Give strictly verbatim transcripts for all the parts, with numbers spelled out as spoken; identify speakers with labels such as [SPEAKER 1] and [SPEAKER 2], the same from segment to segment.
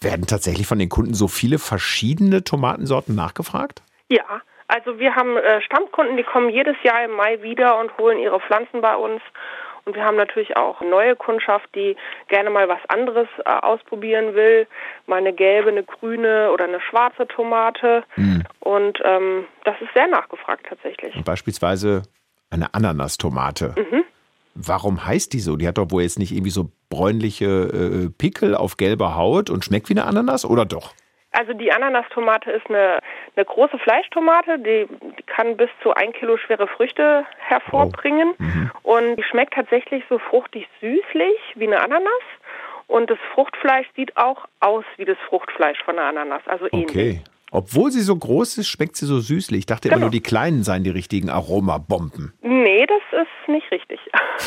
[SPEAKER 1] Werden tatsächlich von den Kunden so viele verschiedene Tomatensorten nachgefragt?
[SPEAKER 2] Ja, also wir haben äh, Stammkunden, die kommen jedes Jahr im Mai wieder und holen ihre Pflanzen bei uns. Und wir haben natürlich auch neue Kundschaft, die gerne mal was anderes äh, ausprobieren will. Mal eine gelbe, eine grüne oder eine schwarze Tomate. Mm. Und ähm, das ist sehr nachgefragt tatsächlich.
[SPEAKER 1] Und beispielsweise eine Ananastomate.
[SPEAKER 2] Mhm.
[SPEAKER 1] Warum heißt die so? Die hat doch wohl jetzt nicht irgendwie so bräunliche äh, Pickel auf gelber Haut und schmeckt wie eine Ananas, oder doch?
[SPEAKER 2] Also die Ananastomate ist eine, eine große Fleischtomate, die, die kann bis zu ein Kilo schwere Früchte hervorbringen. Oh. Mhm. Und die schmeckt tatsächlich so fruchtig süßlich wie eine Ananas. Und das Fruchtfleisch sieht auch aus wie das Fruchtfleisch von einer Ananas, also ähnlich.
[SPEAKER 1] Okay. Obwohl sie so groß ist, schmeckt sie so süßlich. Ich dachte genau. immer nur, die Kleinen seien die richtigen Aromabomben.
[SPEAKER 2] Nee, das ist nicht richtig.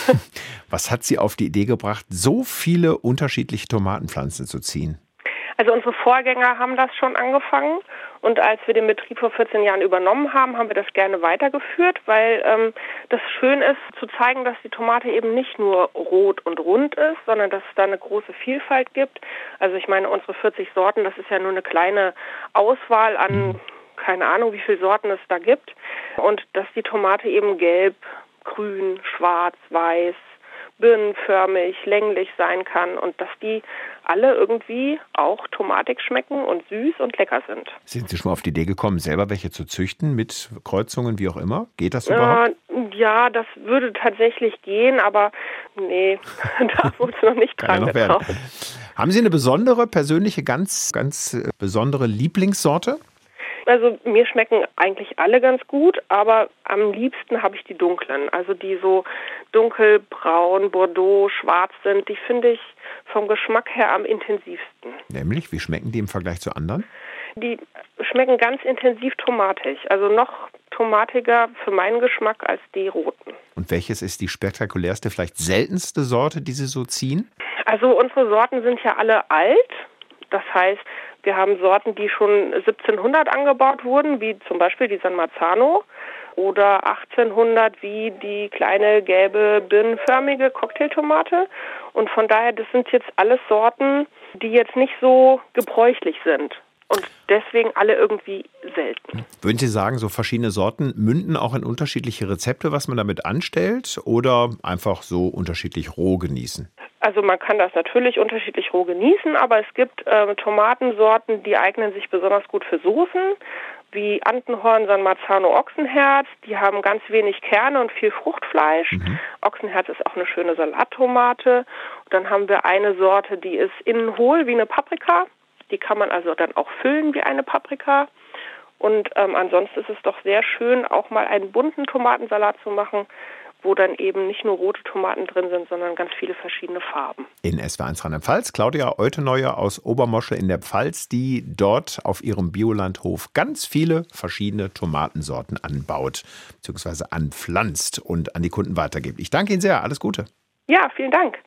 [SPEAKER 1] Was hat Sie auf die Idee gebracht, so viele unterschiedliche Tomatenpflanzen zu ziehen?
[SPEAKER 2] Also unsere Vorgänger haben das schon angefangen und als wir den Betrieb vor vierzehn Jahren übernommen haben, haben wir das gerne weitergeführt, weil ähm, das schön ist zu zeigen, dass die Tomate eben nicht nur rot und rund ist, sondern dass es da eine große Vielfalt gibt. Also ich meine, unsere vierzig Sorten, das ist ja nur eine kleine Auswahl an, keine Ahnung, wie viele Sorten es da gibt. Und dass die Tomate eben gelb, grün, schwarz, weiß, birnenförmig, länglich sein kann und dass die alle irgendwie auch tomatig schmecken und süß und lecker sind.
[SPEAKER 1] Sind Sie schon mal auf die Idee gekommen, selber welche zu züchten mit Kreuzungen, wie auch immer? Geht das überhaupt?
[SPEAKER 2] Äh, ja, das würde tatsächlich gehen, aber nee, da wurde es noch nicht dran getraut.
[SPEAKER 1] Haben Sie eine besondere, persönliche, ganz, ganz besondere Lieblingssorte?
[SPEAKER 2] Also mir schmecken eigentlich alle ganz gut, aber am liebsten habe ich die dunklen, also die so dunkelbraun, Bordeaux, schwarz sind. Die finde ich vom Geschmack her am intensivsten.
[SPEAKER 1] Nämlich, wie schmecken die im Vergleich zu anderen?
[SPEAKER 2] Die schmecken ganz intensiv tomatig, also noch tomatiger für meinen Geschmack als die roten.
[SPEAKER 1] Und welches ist die spektakulärste, vielleicht seltenste Sorte, die Sie so ziehen?
[SPEAKER 2] Also unsere Sorten sind ja alle alt. Das heißt, wir haben Sorten, die schon siebzehnhundert angebaut wurden, wie zum Beispiel die San Marzano, oder achtzehnhundert wie die kleine gelbe birnenförmige Cocktailtomate. Und von daher, das sind jetzt alles Sorten, die jetzt nicht so gebräuchlich sind. Und deswegen alle irgendwie selten.
[SPEAKER 1] Würden Sie sagen, so verschiedene Sorten münden auch in unterschiedliche Rezepte, was man damit anstellt, oder einfach so unterschiedlich roh genießen?
[SPEAKER 2] Also man kann das natürlich unterschiedlich roh genießen, aber es gibt äh, Tomatensorten, die eignen sich besonders gut für Soßen, wie Antenhorn, San Marzano, Ochsenherz. Die haben ganz wenig Kerne und viel Fruchtfleisch. Mhm. Ochsenherz ist auch eine schöne Salattomate. Und dann haben wir eine Sorte, die ist innen hohl wie eine Paprika. Die kann man also dann auch füllen wie eine Paprika. Und ähm, ansonsten ist es doch sehr schön, auch mal einen bunten Tomatensalat zu machen, wo dann eben nicht nur rote Tomaten drin sind, sondern ganz viele verschiedene Farben.
[SPEAKER 1] In S W R eins Rheinland-Pfalz, Claudia Euteneuer aus Obermoschel in der Pfalz, die dort auf ihrem Biolandhof ganz viele verschiedene Tomatensorten anbaut, beziehungsweise anpflanzt und an die Kunden weitergibt. Ich danke Ihnen sehr, alles Gute.
[SPEAKER 2] Ja, vielen Dank.